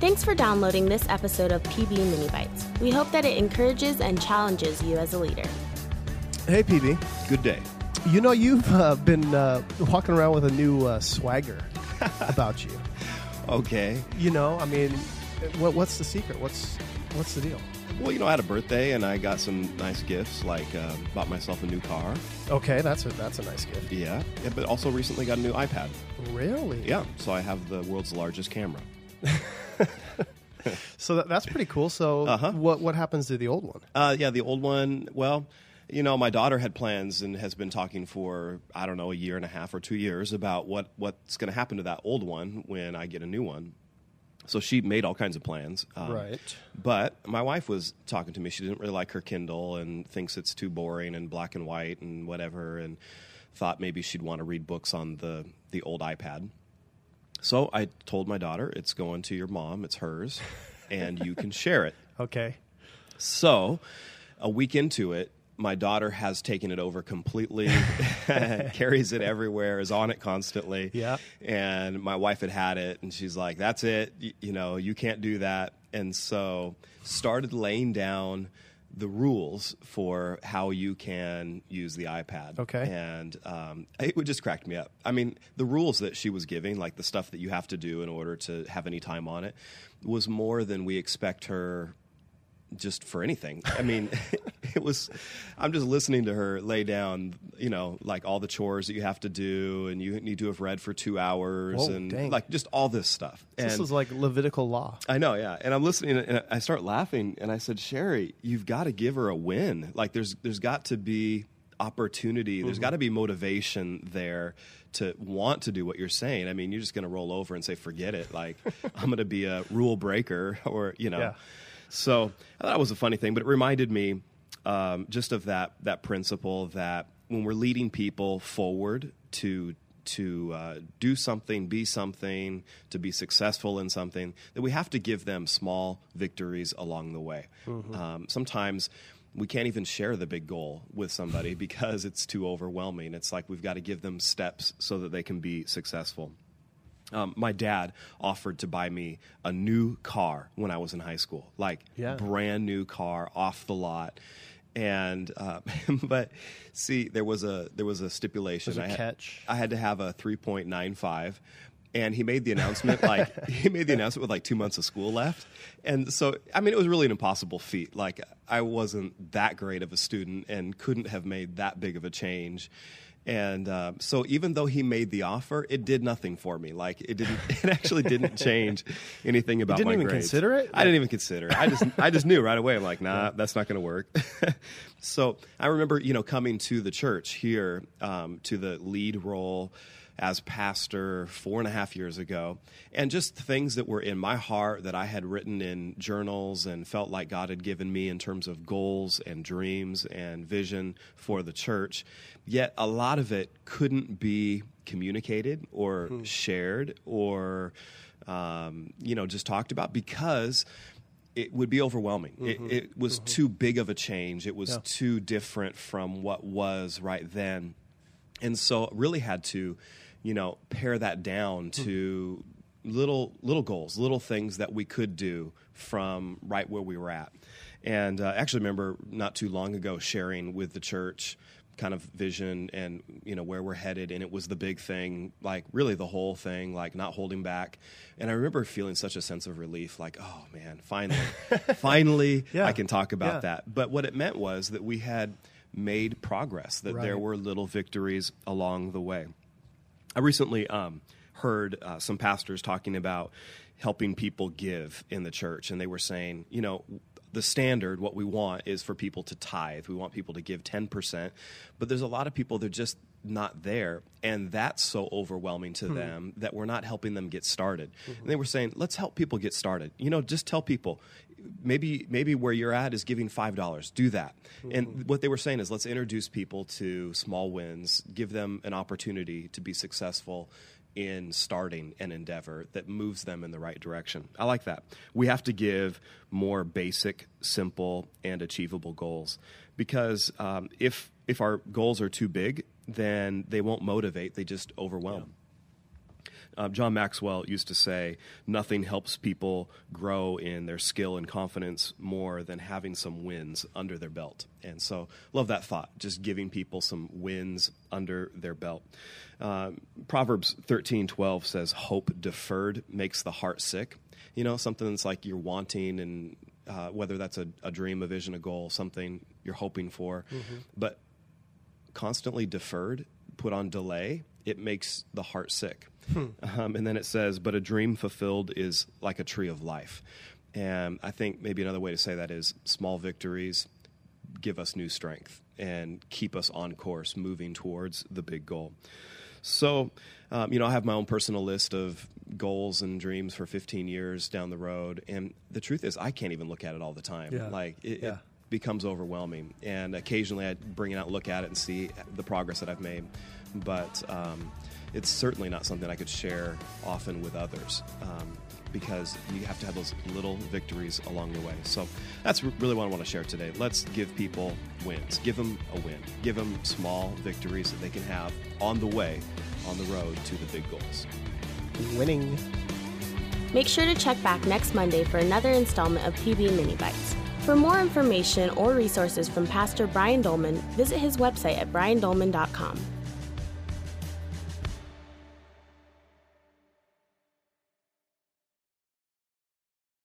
Thanks for downloading this episode of PB Mini Bites. We hope that it encourages and challenges you as a leader. Hey, PB. Good day. You know, you've been walking around with a new swagger about you. Okay. You know, I mean, what's the secret? What's the deal? Well, you know, I had a birthday and I got some nice gifts, like bought myself a new car. Okay, that's a nice gift. Yeah, but also recently got a new iPad. Really? Yeah, so I have the world's largest camera. So that's pretty cool. So what happens to the old one? Yeah, the old one, well, you know, my daughter had plans and has been talking for, I don't know, a year and a half or 2 years about what's going to happen to that old one when I get a new one. So she made all kinds of plans. Right. But my wife was talking to me. She didn't really like her Kindle and thinks it's too boring and black and white and whatever, and thought maybe she'd want to read books on the old iPad. So I told my daughter, it's going to your mom, it's hers, and you can share it. Okay. So a week into it, my daughter has taken it over completely, carries it everywhere, is on it constantly. Yeah. And my wife had it, and she's like, that's it. You know, you can't do that. And so started laying down the rules for how you can use the iPad. Okay. And it would just cracked me up. I mean, the rules that she was giving, like the stuff that you have to do in order to have any time on it, was more than we expect her just for anything. I mean, I'm just listening to her lay down, you know, like all the chores that you have to do, and you need to have read for 2 hours. Whoa, and dang. like just all this stuff. This is like Levitical law. I know, yeah. And I'm listening, and I start laughing, and I said, Sherry, you've got to give her a win. Like there's got to be opportunity. There's got to be motivation there to want to do what you're saying. I mean, you're just going to roll over and say, forget it. Like, I'm going to be a rule breaker, or, you know. Yeah. So I thought it was a funny thing, but it reminded me just of that principle that when we're leading people forward to do something, be something, to be successful in something, that we have to give them small victories along the way. Mm-hmm. Sometimes we can't even share the big goal with somebody because it's too overwhelming. It's like we've got to give them steps so that they can be successful. My dad offered to buy me a new car when I was in high school, like brand new car off the lot. And but see, there was a stipulation. There's a catch. I had to have a 3.95, and he made the announcement with like 2 months of school left. And so, I mean, it was really an impossible feat. Like, I wasn't that great of a student and couldn't have made that big of a change. And so even though he made the offer, it did nothing for me. Like, it actually didn't change anything about my grades. You didn't even consider it? I didn't even consider it. I just knew right away. I'm like, nah, that's not going to work. So I remember, you know, coming to the church here, to the lead role as pastor 4.5 years ago, and just things that were in my heart that I had written in journals and felt like God had given me in terms of goals and dreams and vision for the church. Yet a lot of it couldn't be communicated or shared or, you know, just talked about because it would be overwhelming. Mm-hmm. It was too big of a change. It was too different from what was right then. And so really had to, you know, pare that down to little goals, little things that we could do from right where we were at. And I actually remember not too long ago sharing with the church kind of vision and, you know, where we're headed. And it was the big thing, like really the whole thing, like not holding back. And I remember feeling such a sense of relief, like, oh man, finally I can talk about that. But what it meant was that we had made progress, that there were little victories along the way. I recently heard some pastors talking about helping people give in the church, and they were saying, you know, the standard, what we want is for people to tithe. We want people to give 10%, but there's a lot of people that are just not there, and that's so overwhelming to them that we're not helping them get started. And they were saying, let's help people get started. You know, just tell people, maybe where you're at is giving $5. Do that. And what they were saying is, let's introduce people to small wins, give them an opportunity to be successful in starting an endeavor that moves them in the right direction. I like that. We have to give more basic, simple, and achievable goals because if our goals are too big, then they won't motivate. They just overwhelm. John Maxwell used to say, nothing helps people grow in their skill and confidence more than having some wins under their belt. And so love that thought, just giving people some wins under their belt. Proverbs 13:12 says, hope deferred makes the heart sick. You know, something that's like you're wanting, and whether that's a dream, a vision, a goal, something you're hoping for. Mm-hmm. But constantly deferred, put on delay, it makes the heart sick. And then it says, but a dream fulfilled is like a tree of life. And I think maybe another way to say that is small victories give us new strength and keep us on course moving towards the big goal. So, I have my own personal list of goals and dreams for 15 years down the road. And the truth is, I can't even look at it all the time. Yeah. It becomes overwhelming. And occasionally I bring it out, look at it, and see the progress that I've made. But it's certainly not something I could share often with others, because you have to have those little victories along the way. So that's really what I want to share today. Let's give people wins. Give them a win. Give them small victories that they can have on the way, on the road to the big goals. Winning. Make sure to check back next Monday for another installment of PB Mini Bites. For more information or resources from Pastor Brian Dolman, visit his website at briandolman.com.